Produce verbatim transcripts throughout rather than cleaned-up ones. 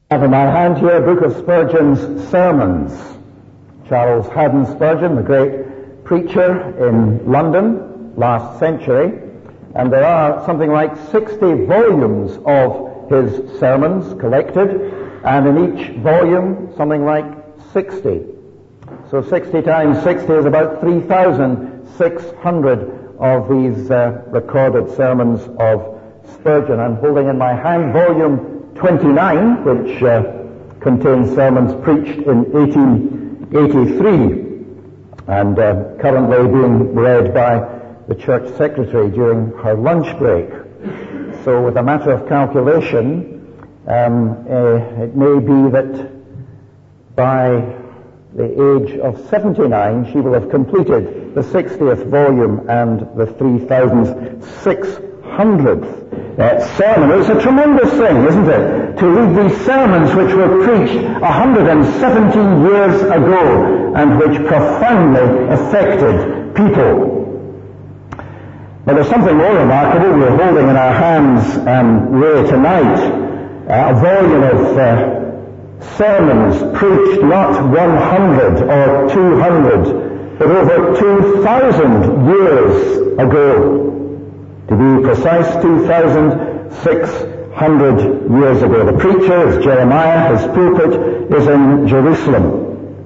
I have in my hand here a book of Spurgeon's sermons. Charles Haddon Spurgeon, the great preacher in London last century, and there are something like sixty volumes of his sermons collected, and in each volume something like sixty. So sixty times sixty is about three thousand six hundred of these uh, recorded sermons of Spurgeon. I'm holding in my hand volume twenty-nine, which uh, contains sermons preached in eighteen eighty-three, and uh, currently being read by the church secretary during her lunch break. So with a matter of calculation, um, uh, it may be that by the age of seventy-nine she will have completed the sixtieth volume and the three thousand six hundredth uh, sermon. It's a tremendous thing, isn't it, to read these sermons which were preached one hundred seventeen years ago and which profoundly affected people. But there's something more remarkable. We're holding in our hands um, really tonight uh, a volume of uh, sermons preached not one hundred or two hundred, but over two thousand years ago. To be precise, two thousand six hundred years ago. The preacher is Jeremiah. His pulpit is in Jerusalem.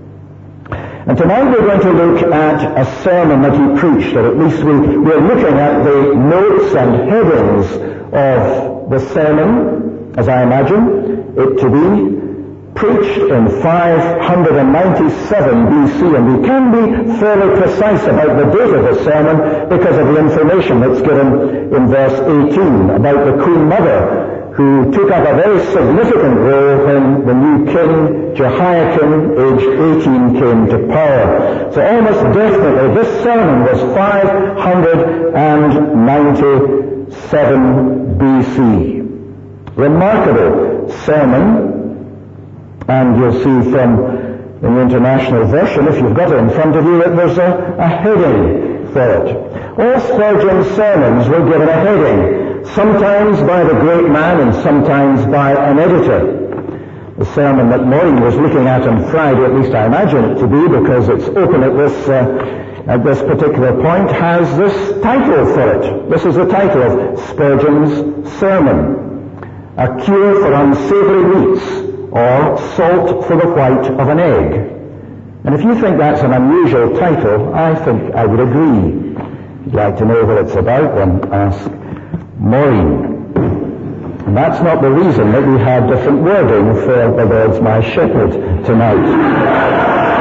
And tonight we're going to look at a sermon that he preached, or at least we, we're looking at the notes and headings of the sermon, as I imagine it to be, preached in five hundred ninety-seven B C, and we can be fairly precise about the date of the sermon because of the information that's given in verse eighteen about the Queen Mother, who took up a very significant role when the new king, Jehoiakim, aged eighteen, came to power. So almost definitely this sermon was five hundred ninety-seven B C. Remarkable sermon. And you'll see from the International Version, if you've got it in front of you, that there's a, a heading for it. All Spurgeon's sermons were given a heading, sometimes by the great man and sometimes by an editor. The sermon that Maureen was looking at on Friday, at least I imagine it to be, because it's open at this uh, at this particular point, has this title for it. This is the title of Spurgeon's sermon: A Cure for Unsavory Meats, or Salt for the White of an Egg. And if you think that's an unusual title, I think I would agree. If you'd like to know what it's about, then ask Maureen. And that's not the reason that we have different wording for the Lord's My Shepherd tonight.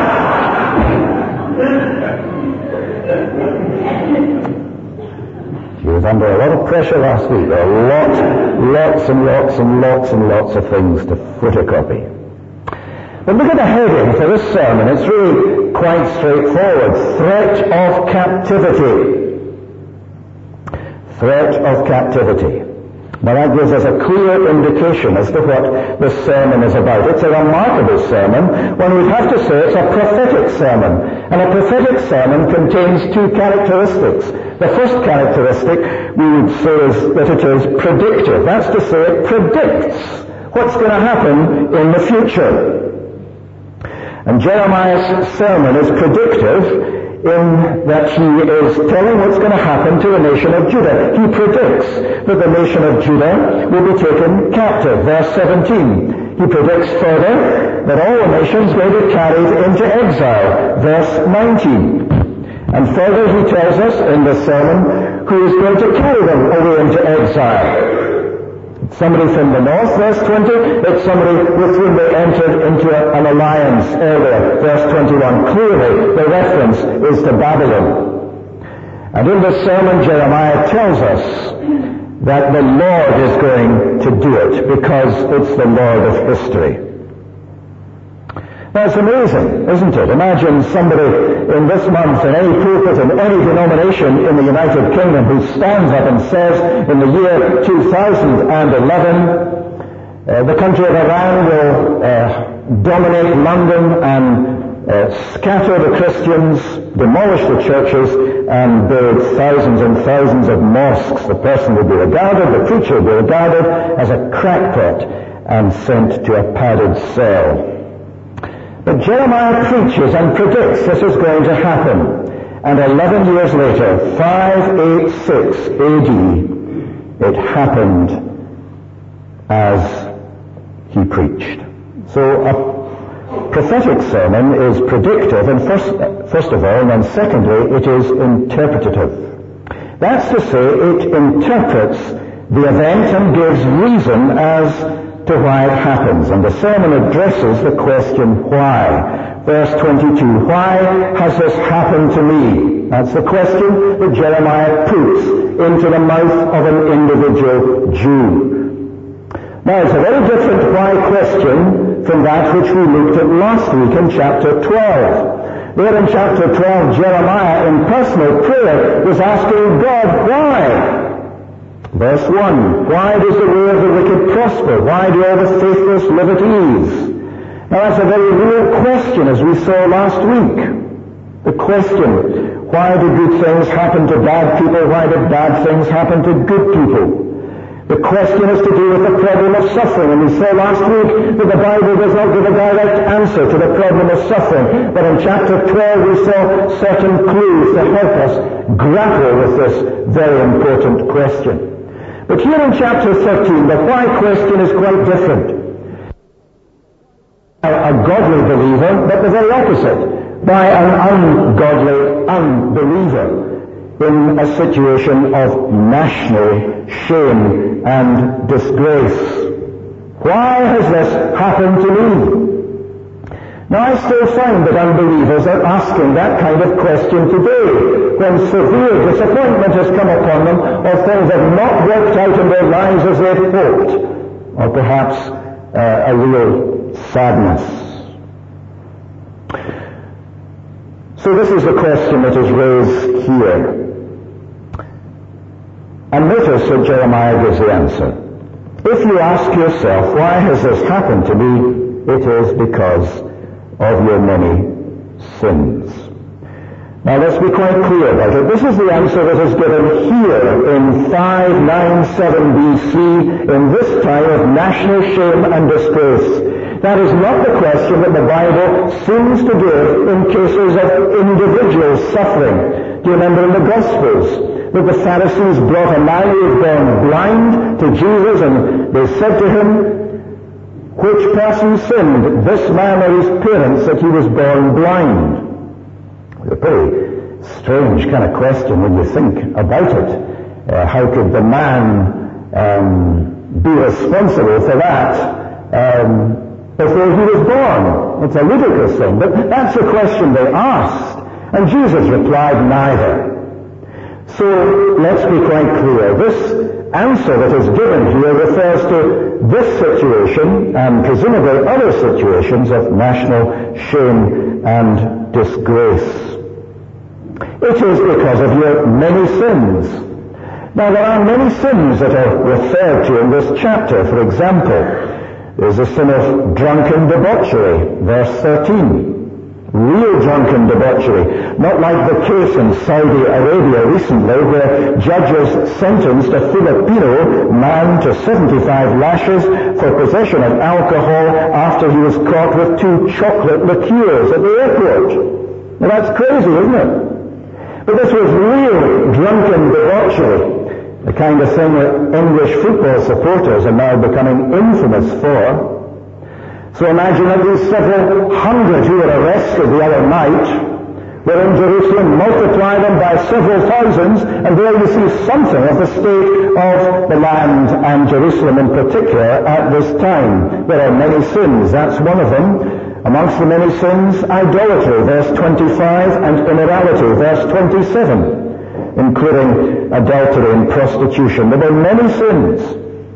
She was under a lot of pressure last week. There are lots, lots and lots and lots and lots of things to photocopy. But look at the heading for this sermon. It's really quite straightforward. Threat of captivity. Threat of captivity. Now that gives us a clear indication as to what this sermon is about. It's a remarkable sermon. One would have to say it's a prophetic sermon. And a prophetic sermon contains two characteristics. The first characteristic we would say is that it is predictive. That's to say it predicts what's going to happen in the future. And Jeremiah's sermon is predictive in that he is telling what's going to happen to the nation of Judah. He predicts that the nation of Judah will be taken captive. Verse seventeen. He predicts further that all the nations will be carried into exile. Verse nineteen. And further he tells us in this sermon who is going to carry them away into exile. It's somebody from the north, verse twenty. It's somebody with whom they entered into a, an alliance earlier, verse twenty-one. Clearly, the reference is to Babylon. And in this sermon, Jeremiah tells us that the Lord is going to do it because it's the Lord of history. Now, it's amazing, isn't it? Imagine somebody in this month in any pulpit in any denomination in the United Kingdom who stands up and says, in the year two thousand eleven, uh, the country of Iran will uh, dominate London and uh, scatter the Christians, demolish the churches, and build thousands and thousands of mosques. The person will be regarded, the preacher will be regarded as a crackpot and sent to a padded cell. But Jeremiah preaches and predicts this is going to happen. And eleven years later, five eighty-six A D, it happened as he preached. So a prophetic sermon is predictive, and first, first of all, and then secondly, it is interpretative. That's to say, it interprets the event and gives reason as to why it happens. And the sermon addresses the question, why? Verse twenty-two, why has this happened to me? That's the question that Jeremiah puts into the mouth of an individual Jew. Now, it's a very different why question from that which we looked at last week in chapter twelve. There in chapter twelve, Jeremiah, in personal prayer, was asking God, why? Verse one, why does the way of the wicked prosper? Why do all the faithless live at ease? Now that's a very real question, as we saw last week. The question, why do good things happen to bad people? Why do bad things happen to good people? The question is to do with the problem of suffering, and we saw last week that the Bible does not give a direct answer to the problem of suffering, but in chapter twelve we saw certain clues to help us grapple with this very important question. But here in chapter thirteen, the why question is quite different. A godly believer, but the very opposite, by an ungodly unbeliever in a situation of national shame and disgrace. Why has this happened to me? Now I still find that unbelievers are asking that kind of question today, when severe disappointment has come upon them, or things have not worked out in their lives as they'd hoped, or perhaps uh, a real sadness. So this is the question that is raised here. And notice that Jeremiah gives the answer. If you ask yourself, why has this happened to me? It is because of your many sins. Now let's be quite clear about it. This is the answer that is given here in five ninety-seven B C, in this time of national shame and disgrace. That is not the question that the Bible seems to give in cases of individual suffering. Do you remember in the Gospels that the Pharisees brought a man who was born blind to Jesus, and they said to him, which person sinned, this man or his parents, that he was born blind? It's a pretty strange kind of question when you think about it. Uh, how could the man um, be responsible for that um, before he was born? It's a ludicrous thing, but that's the question they asked. And Jesus replied, neither. So let's be quite clear. This answer that is given here refers to this situation and presumably other situations of national shame and disgrace. It is because of your many sins. Now there are many sins that are referred to in this chapter. For example, there's the sin of drunken debauchery, verse thirteen. Real drunken debauchery, not like the case in Saudi Arabia recently where judges sentenced a Filipino man to seventy-five lashes for possession of alcohol after he was caught with two chocolate liqueurs at the airport. Now that's crazy, isn't it? But this was real drunken debauchery, the kind of thing that English football supporters are now becoming infamous for. So imagine that these several hundred who were arrested the other night were in Jerusalem, multiply them by several thousands, and there you see something of the state of the land and Jerusalem in particular at this time. There are many sins, that's one of them. Amongst the many sins, idolatry, verse twenty-five, and immorality, verse twenty-seven, including adultery and prostitution. There were many sins.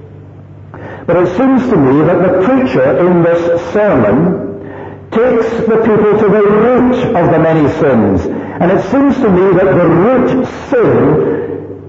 But it seems to me that the preacher in this sermon takes the people to the root of the many sins. And it seems to me that the root sin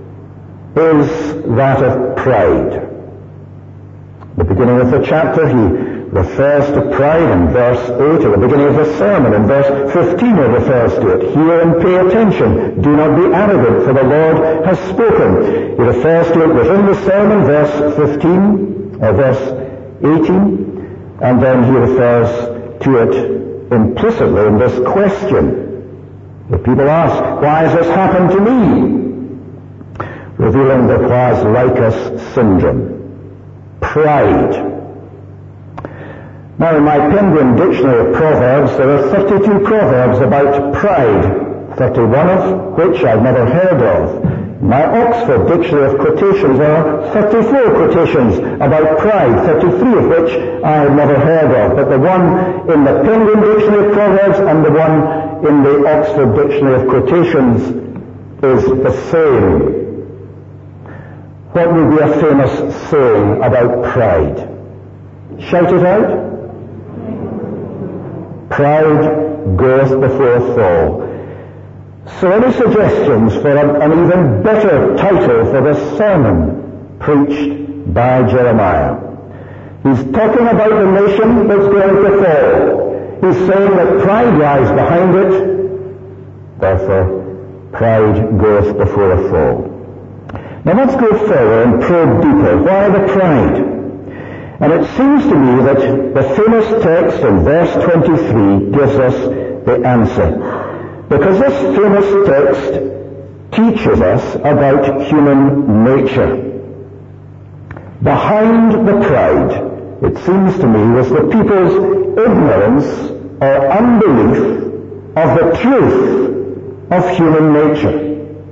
is that of pride. At the beginning of the chapter, he refers to pride in verse eight, at the beginning of the sermon. In verse fifteen, he refers to it. Hear and pay attention. Do not be arrogant, for the Lord has spoken. He refers to it within the sermon, verse fifteen. Or verse eighteen, and then he refers to it implicitly in this question. The people ask, why has this happened to me? Revealing the Quas-Lycus syndrome. Pride. Now, in my Penguin Dictionary of Proverbs, there are thirty-two proverbs about pride, thirty-one of which I've never heard of. My Oxford Dictionary of Quotations, there are thirty-four quotations about pride, thirty-three of which I have never heard of. But the one in the Penguin Dictionary of Proverbs and the one in the Oxford Dictionary of Quotations is the same. What would be a famous saying about pride? Shout it out. Pride goeth before a fall. So any suggestions for an, an even better title for this sermon preached by Jeremiah? He's talking about the nation that's going to fall. He's saying that pride lies behind it, therefore pride goeth before a fall. Now let's go further and probe deeper. Why the pride? And it seems to me that the famous text in verse twenty-three gives us the answer. Because this famous text teaches us about human nature. Behind the pride, it seems to me, was the people's ignorance or unbelief of the truth of human nature.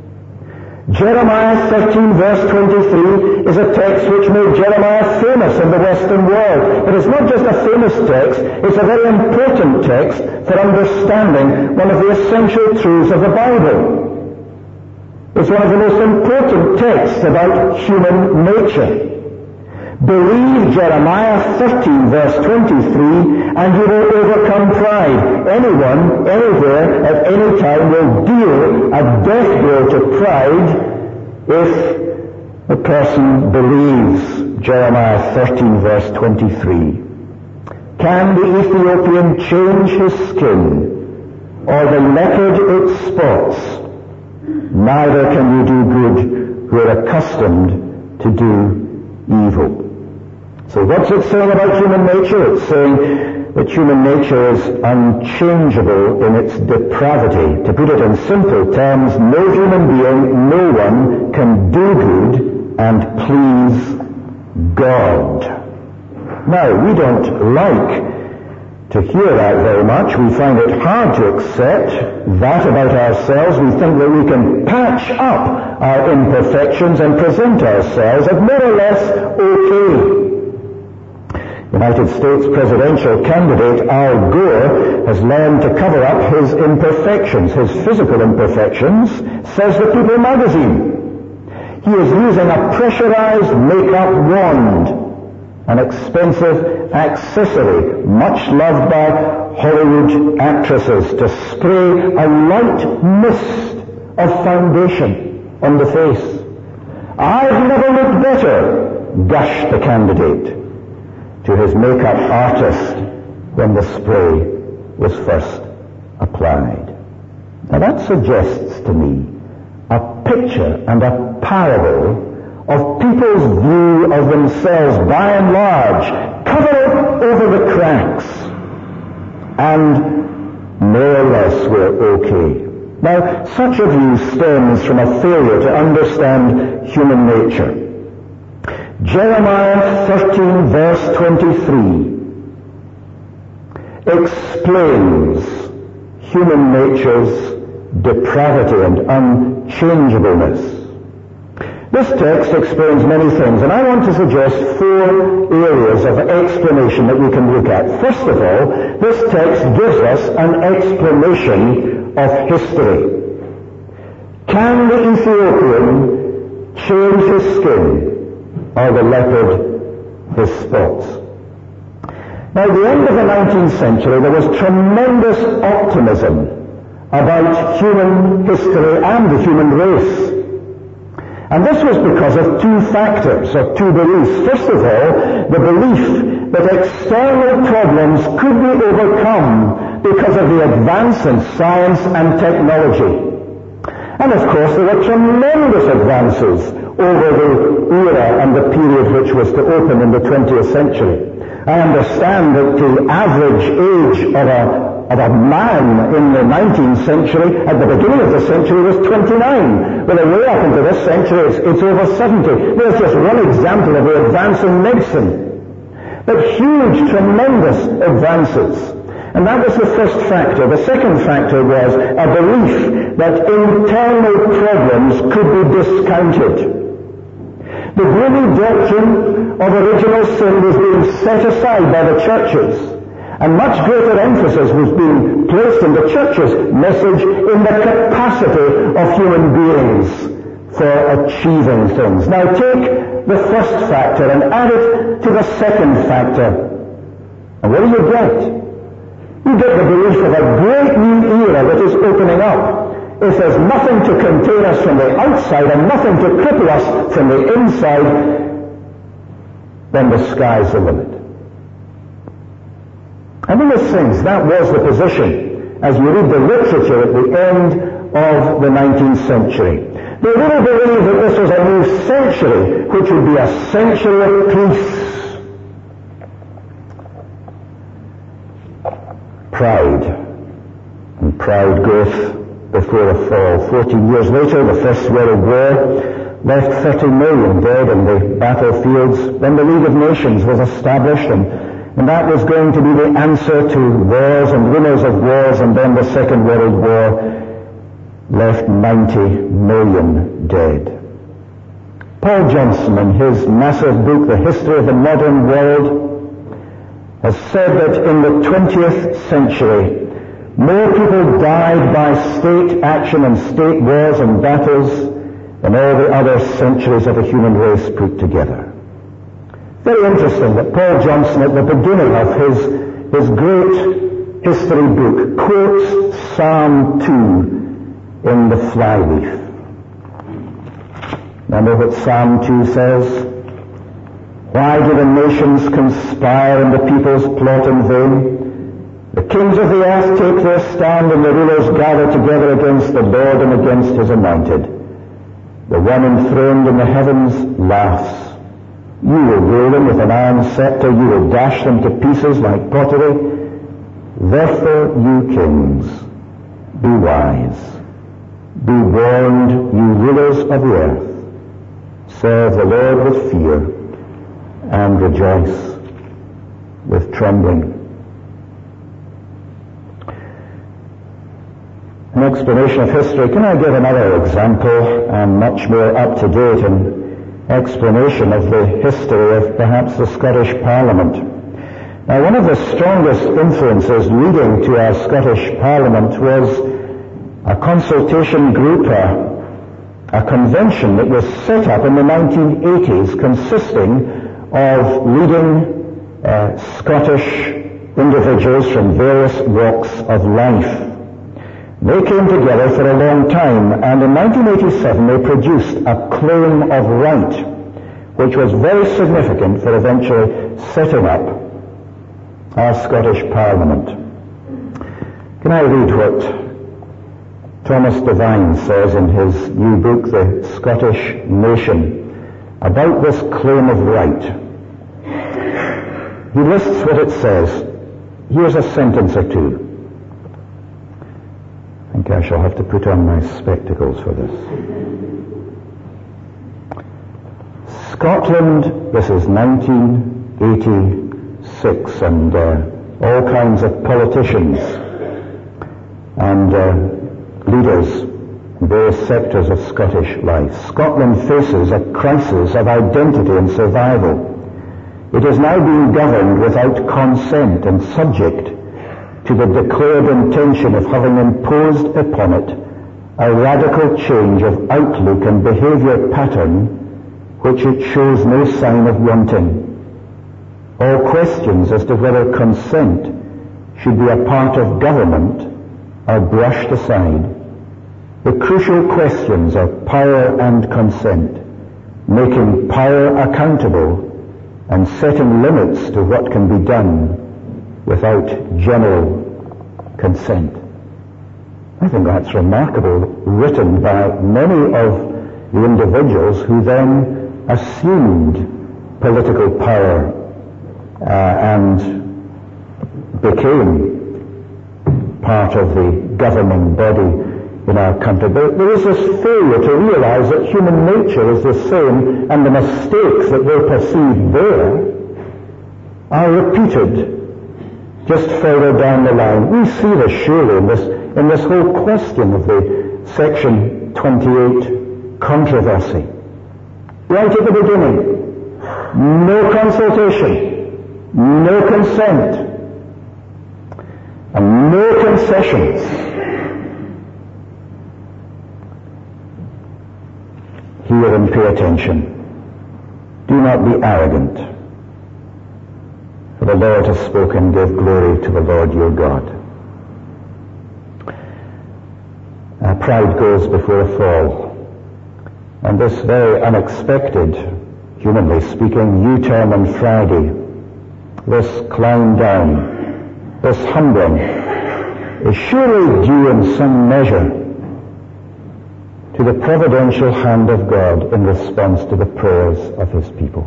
Jeremiah thirteen verse twenty-three is a text which made Jeremiah famous in the Western world. But it's not just a famous text, it's a very important text for understanding one of the essential truths of the Bible. It's one of the most important texts about human nature. Believe Jeremiah thirteen verse twenty-three and you will overcome pride. Anyone, anywhere, at any time will deal a death blow to pride if the person believes Jeremiah thirteen verse twenty-three. Can the Ethiopian change his skin or the leopard its spots? Neither can you do good who are accustomed to do evil. So what's it saying about human nature? It's saying that human nature is unchangeable in its depravity. To put it in simple terms, no human being, no one can do good and please God. Now, we don't like to hear that very much. We find it hard to accept that about ourselves. We think that we can patch up our imperfections and present ourselves as more or less okay. United States presidential candidate Al Gore has learned to cover up his imperfections, his physical imperfections, says the People magazine. He is using a pressurized makeup wand, an expensive accessory, much loved by Hollywood actresses, to spray a light mist of foundation on the face. I've never looked better, gushed the candidate to his makeup artist when the spray was first applied. Now that suggests to me a picture and a parable of people's view of themselves by and large, cover over the cracks, and more or less we're okay. Now, such a view stems from a failure to understand human nature. Jeremiah thirteen verse twenty-three explains human nature's depravity and unchangeableness. This text explains many things, and I want to suggest four areas of explanation that we can look at. First of all, this text gives us an explanation of history. Can the Ethiopian change his skin, or the leopard his spots? Now, at the end of the nineteenth century, there was tremendous optimism about human history and the human race. And this was because of two factors, or two beliefs. First of all, the belief that external problems could be overcome because of the advance in science and technology. And of course, there were tremendous advances over the era and the period which was to open in the twentieth century. I understand that the average age of a of a man in the nineteenth century, at the beginning of the century, was twenty-nine. Well, way up into this century, it's, it's over seventy. There's just one example of the advance in medicine. But huge, tremendous advances. And that was the first factor. The second factor was a belief that internal problems could be discounted. The gloomy doctrine of original sin was being set aside by the churches. And much greater emphasis was being placed in the church's message in the capacity of human beings for achieving things. Now take the first factor and add it to the second factor. And what do you get? You get the belief of a great new era that is opening up. If there's nothing to contain us from the outside and nothing to cripple us from the inside, then the sky's the limit. And in a sense, that was the position as you read the literature at the end of the nineteenth century. They really believed that this was a new century, which would be a century of peace. Pride. And pride growth before a fall. Fourteen years later, the First World War left thirty million dead in the battlefields. Then the League of Nations was established, and And that was going to be the answer to wars and rumors of wars, and then the Second World War left ninety million dead. Paul Johnson, in his massive book, The History of the Modern World, has said that in the twentieth century, more people died by state action and state wars and battles than all the other centuries of the human race put together. Very interesting that Paul Johnson, at the beginning of his, his great history book, quotes Psalm two in the flyleaf. Remember what Psalm two says? Why do the nations conspire and the peoples plot in vain? The kings of the earth take their stand, and the rulers gather together against the Lord and against his anointed. The one enthroned in the heavens laughs. You will rule them with an iron scepter. You will dash them to pieces like pottery. Therefore, you kings, be wise. Be warned, you rulers of the earth. Serve the Lord with fear and rejoice with trembling. An explanation of history. Can I give another example, and much more up to date and explanation of the history of perhaps the Scottish Parliament? Now, one of the strongest influences leading to our Scottish Parliament was a consultation group, a, a convention that was set up in the nineteen eighties, consisting of leading uh, Scottish individuals from various walks of life. They came together for a long time, and in nineteen eighty-seven they produced a Claim of Right, which was very significant for eventually setting up our Scottish Parliament. Can I read what Thomas Devine says in his new book, The Scottish Nation, about this Claim of Right? He lists what it says. Here's a sentence or two. I think I shall have to put on my spectacles for this. Scotland, this is nineteen eighty-six, and uh, all kinds of politicians and uh, leaders in various sectors of Scottish life. Scotland faces a crisis of identity and survival. It is now being governed without consent and subject to the declared intention of having imposed upon it a radical change of outlook and behavior pattern which it shows no sign of wanting. All questions as to whether consent should be a part of government are brushed aside. The crucial questions are power and consent, making power accountable and setting limits to what can be done without general consent. I think that's remarkable, written by many of the individuals who then assumed political power uh, and became part of the governing body in our country. But there is this failure to realize that human nature is the same, and the mistakes that they perceive there are repeated just further down the line. We see this surely in this, in this whole question of the section twenty-eight controversy. Right at the beginning, no consultation, no consent, and no concessions. Hear and pay attention. Do not be arrogant. For the Lord has spoken, give glory to the Lord your God. Our pride goes before a fall. And this very unexpected, humanly speaking, U-turn on Friday, this climb down, this humbling, is surely due in some measure to the providential hand of God in response to the prayers of his people.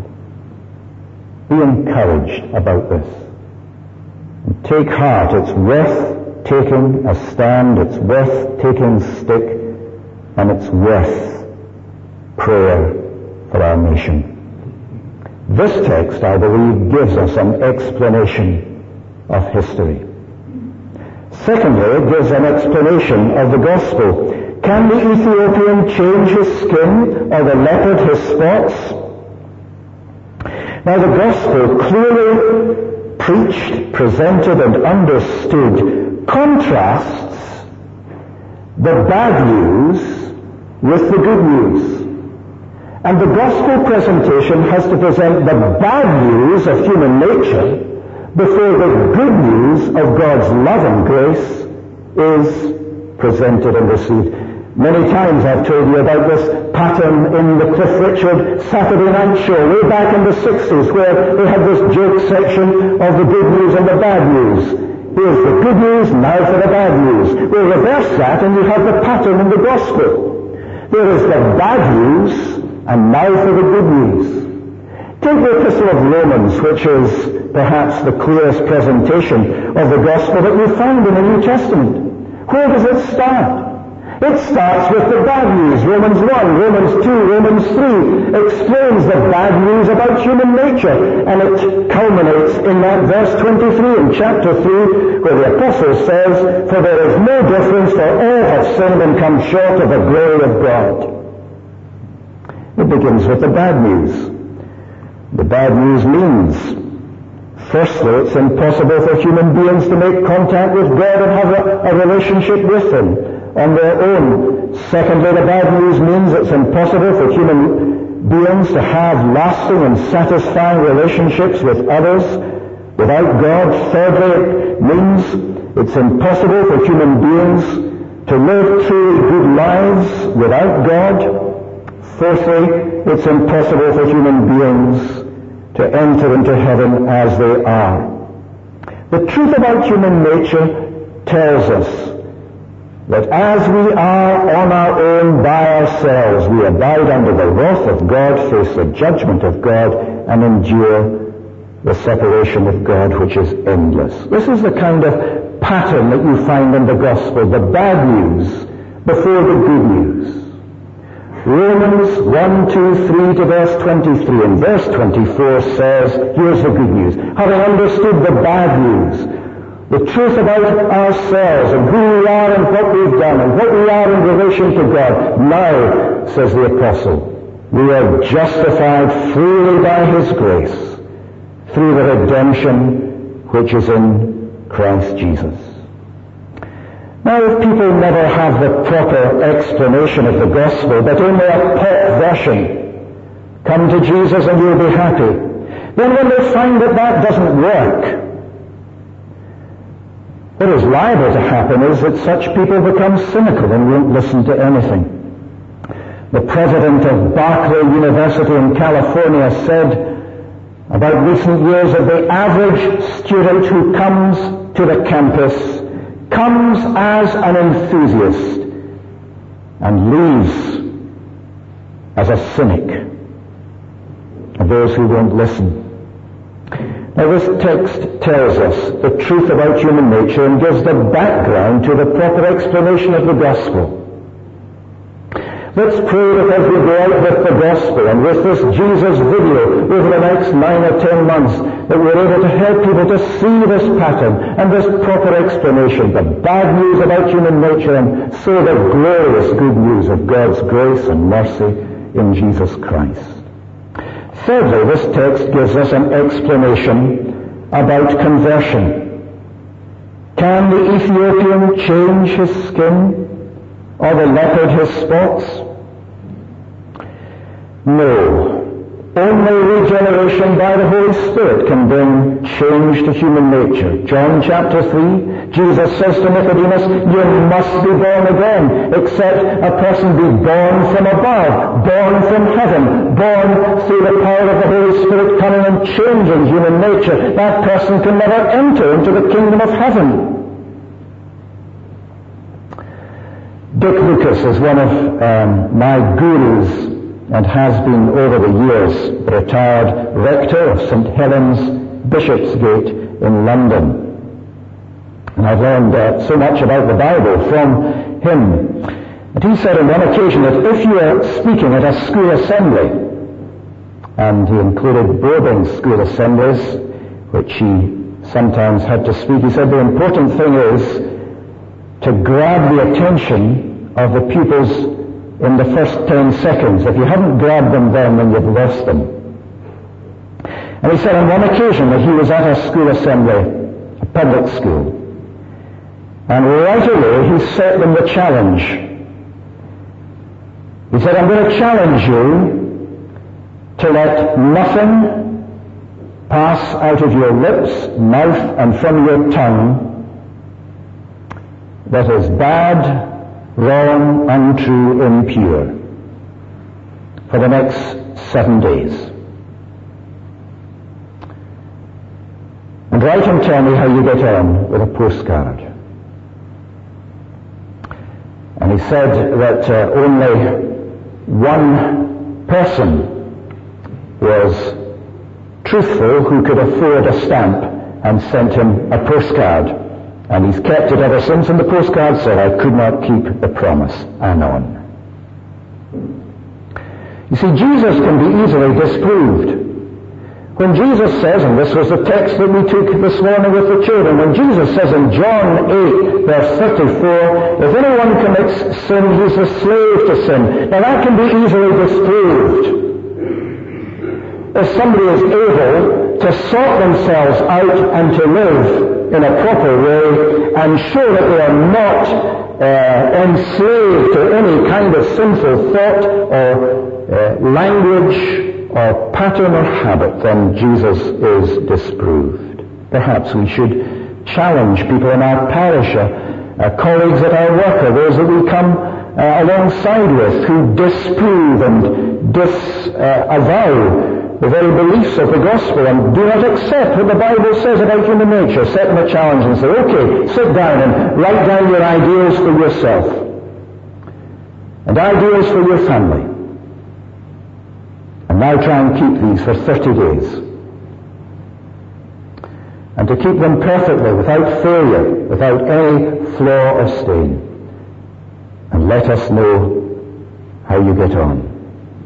Be encouraged about this. And take heart. It's worth taking a stand. It's worth taking stick. And it's worth prayer for our nation. This text, I believe, gives us an explanation of history. Secondly, it gives an explanation of the gospel. Can the Ethiopian change his skin or the leopard his spots? Now the gospel, clearly preached, presented, and understood, contrasts the bad news with the good news. And the gospel presentation has to present the bad news of human nature before the good news of God's love and grace is presented and received. Many times I've told you about this pattern in the Cliff Richard Saturday Night Show way back in the sixties, where they had this joke section of the good news and the bad news. Here's the good news, now for the bad news. We'll reverse that and you have the pattern in the gospel. There is the bad news and now for the good news. Take the Epistle of Romans, which is perhaps the clearest presentation of the gospel that we find in the New Testament. Where does it start? It starts with the bad news. Romans one, Romans two, Romans three explains the bad news about human nature, and it culminates in that verse twenty-three in chapter three, where the apostle says, "For there is no difference, for all have sinned and come short of the glory of God." It begins with the bad news. The bad news means, firstly, it's impossible for human beings to make contact with God and have a, a relationship with him on their own. Secondly, the bad news means it's impossible for human beings to have lasting and satisfying relationships with others without God. Thirdly, it means it's impossible for human beings to live truly good lives without God. Fourthly, it's impossible for human beings to enter into heaven as they are. The truth about human nature tells us that as we are on our own by ourselves, we abide under the wrath of God, face the judgment of God, and endure the separation of God, which is endless. This is the kind of pattern that you find in the gospel, the bad news before the good news. Romans one, two, three to verse twenty-three, and verse twenty-four says, here's the good news. Having understood the bad news, the truth about ourselves and who we are and what we've done and what we are in relation to God, now, says the apostle, we are justified freely by his grace through the redemption which is in Christ Jesus. Now, if people never have the proper explanation of the gospel, but only a pop version, come to Jesus and you'll be happy, then when they find that that doesn't work, what is liable to happen is that such people become cynical and won't listen to anything. The president of Berkeley University in California said about recent years that the average student who comes to the campus comes as an enthusiast and leaves as a cynic of those who won't listen. Now this text tells us the truth about human nature and gives the background to the proper explanation of the gospel. Let's pray that as we go out with the gospel and with this Jesus video over the next nine or ten months, that we're able to help people to see this pattern and this proper explanation, the bad news about human nature, and so the glorious good news of God's grace and mercy in Jesus Christ. Thirdly, this text gives us an explanation about conversion. Can the Ethiopian change his skin, or the leopard his spots? No. Only regeneration by the Holy Spirit can bring change to human nature. John chapter three, Jesus says to Nicodemus, you must be born again, except a person be born from above, born from heaven, born through the power of the Holy Spirit coming and changing human nature. That person can never enter into the kingdom of heaven. Dick Lucas is one of um, my gurus and has been over the years the retired rector of Saint Helens Bishopsgate in London. And I've learned uh, so much about the Bible from him. And he said on one occasion that if you are speaking at a school assembly, and he included boarding school assemblies, which he sometimes had to speak, he said the important thing is to grab the attention of the pupils in the first ten seconds. If you haven't grabbed them then, then you've lost them. And he said on one occasion that he was at a school assembly, a public school, and right away he set them the challenge. He said, I'm going to challenge you to let nothing pass out of your lips, mouth, and from your tongue that is bad, wrong, untrue, impure, for the next seven days. And write and tell me how you get on with a postcard. And he said that uh, only one person was truthful who could afford a stamp and sent him a postcard. And he's kept it ever since, and the postcard said, I could not keep the promise. Anon. You see, Jesus can be easily disproved. When Jesus says, and this was the text that we took this morning with the children, when Jesus says in John eight, verse thirty-four, if anyone commits sin, he's a slave to sin. Now that can be easily disproved. If somebody is able to sort themselves out and to live in a proper way and show that they are not uh, enslaved to any kind of sinful thought or uh, language or pattern or habit, then Jesus is disproved. Perhaps we should challenge people in our parish, uh, uh, colleagues at our work, or those that we come uh, alongside with who disprove and disavow uh, the very beliefs of the gospel and do not accept what the Bible says about human nature. Set them a challenge and say, okay, sit down and write down your ideals for yourself and ideals for your family. And now try and keep these for thirty days. And to keep them perfectly, without failure, without any flaw or stain. And let us know how you get on.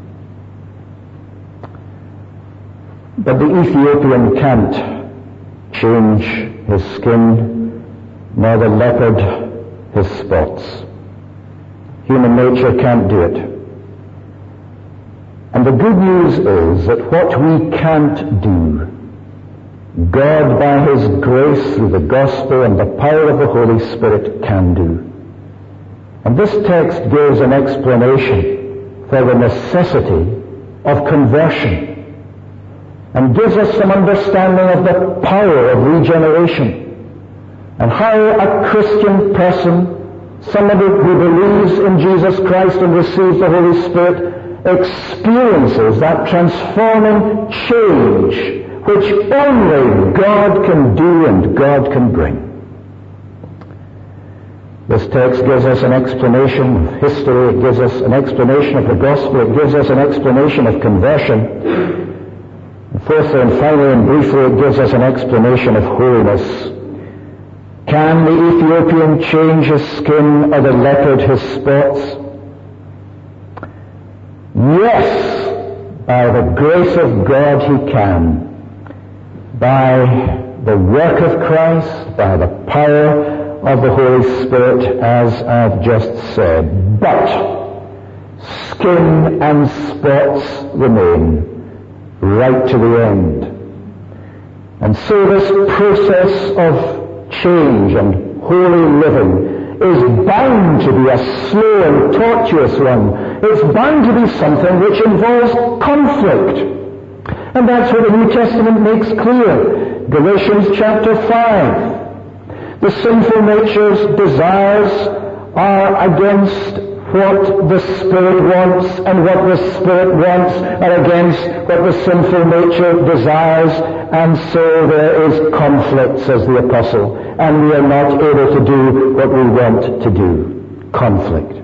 But the Ethiopian can't change his skin, nor the leopard his spots. Human nature can't do it. And the good news is that what we can't do, God by His grace through the gospel and the power of the Holy Spirit can do. And this text gives an explanation for the necessity of conversion, and gives us some understanding of the power of regeneration, and how a Christian person, somebody who believes in Jesus Christ and receives the Holy Spirit, experiences that transforming change which only God can do and God can bring. This text gives us an explanation of history, it gives us an explanation of the gospel, it gives us an explanation of conversion. Fourthly and finally and briefly, it gives us an explanation of holiness. Can the Ethiopian change his skin or the leopard his spots? Yes, by the grace of God he can. By the work of Christ, by the power of the Holy Spirit, as I've just said. But skin and spots remain right to the end. And so this process of change and holy living is bound to be a slow and tortuous one. It's bound to be something which involves conflict. And that's what the New Testament makes clear. Galatians chapter five. The sinful nature's desires are against what the Spirit wants, and what the Spirit wants are against what the sinful nature desires, and so there is conflict, says the Apostle, and we are not able to do what we want to do. Conflict.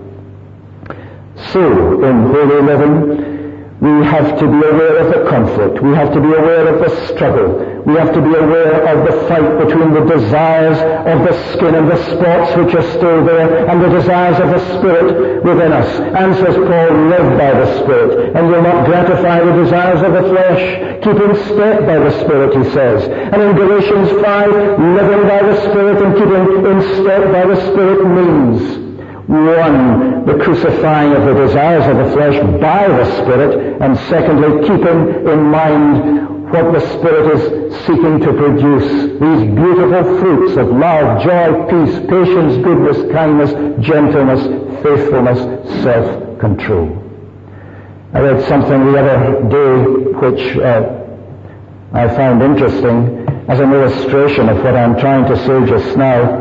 So, in holy living, we have to be aware of the conflict. We have to be aware of the struggle. We have to be aware of the fight between the desires of the skin and the spots which are still there, and the desires of the Spirit within us. And says Paul, live by the Spirit, and you'll not gratify the desires of the flesh. Keep in step by the Spirit, he says. And in Galatians five, living by the Spirit and keeping in step by the Spirit means, one, the crucifying of the desires of the flesh by the Spirit, and secondly, keeping in mind what the Spirit is seeking to produce. These beautiful fruits of love, joy, peace, patience, goodness, kindness, gentleness, faithfulness, self-control. I read something the other day which uh, I found interesting as an illustration of what I'm trying to say just now.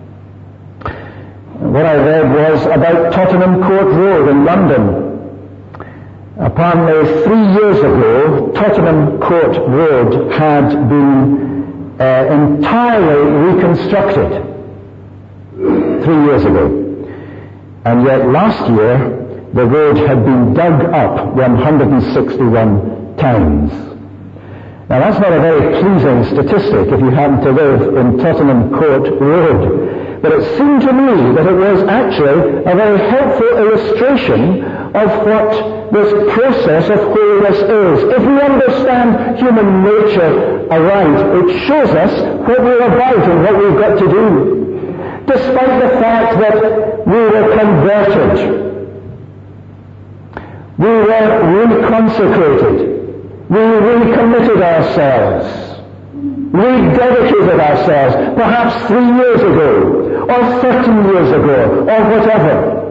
What I read was about Tottenham Court Road in London. Apparently, three years ago, Tottenham Court Road had been uh, entirely reconstructed. Three years ago. And yet last year, the road had been dug up one hundred sixty-one times. Now that's not a very pleasing statistic if you happen to live in Tottenham Court Road. But it seemed to me that it was actually a very helpful illustration of what this process of holiness is. If we understand human nature aright, it shows us what we're about and what we've got to do. Despite the fact that we were converted, we were reconsecrated, we recommitted ourselves, rededicated ourselves, perhaps three years ago, or thirteen years ago, or whatever.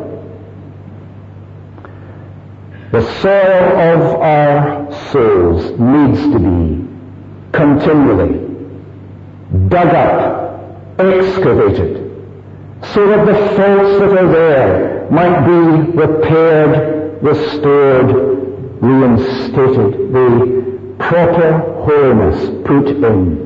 The soil of our souls needs to be continually dug up, excavated, so that the faults that are there might be repaired, restored, reinstated, the proper holiness put in.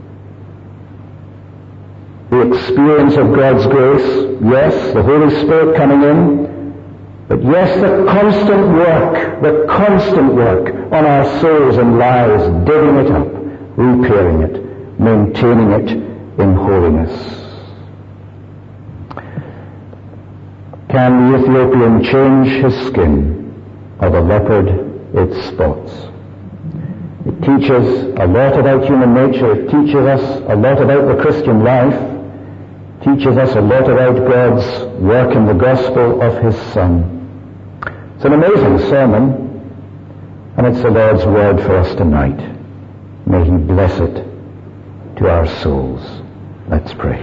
The experience of God's grace, yes, the Holy Spirit coming in, but yes, the constant work, the constant work on our souls and lives, digging it up, repairing it, maintaining it in holiness. Can the Ethiopian change his skin, or the leopard its spots? It teaches a lot about human nature. It teaches us a lot about the Christian life. Teaches us a lot about God's work in the gospel of His Son. It's an amazing sermon, and it's the Lord's word for us tonight. May He bless it to our souls. Let's pray.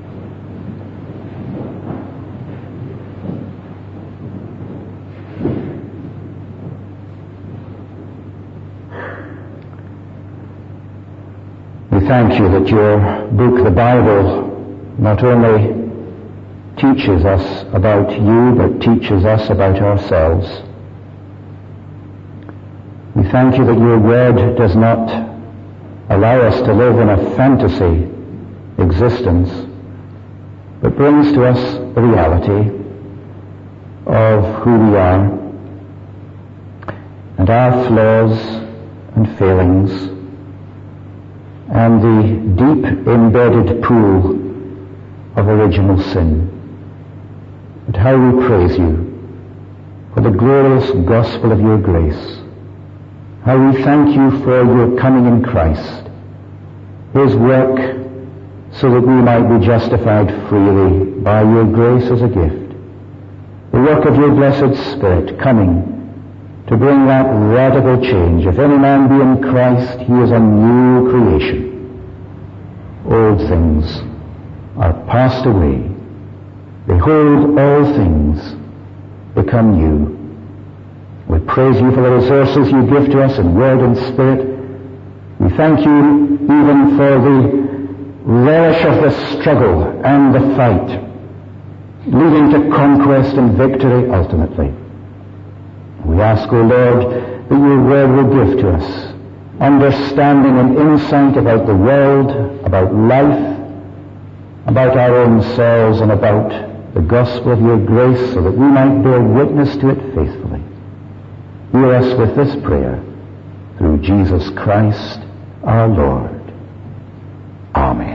We thank you that your book, the Bible, not only teaches us about you, but teaches us about ourselves. We thank you that your word does not allow us to live in a fantasy existence, but brings to us the reality of who we are, and our flaws, and failings, and the deep embedded pool of original sin. But how we praise you for the glorious gospel of your grace. How we thank you for your coming in Christ, his work so that we might be justified freely by your grace as a gift. The work of your blessed Spirit coming to bring that radical change. If any man be in Christ, he is a new creation. Old things are passed away. Behold, all things become new. We praise you for the resources you give to us in word and spirit. We thank you even for the relish of the struggle and the fight, leading to conquest and victory ultimately. We ask, O Lord, that your word will give to us understanding and insight about the world, about life, about our own selves, and about the gospel of your grace, so that we might bear witness to it faithfully. Hear us with this prayer through Jesus Christ our Lord. Amen.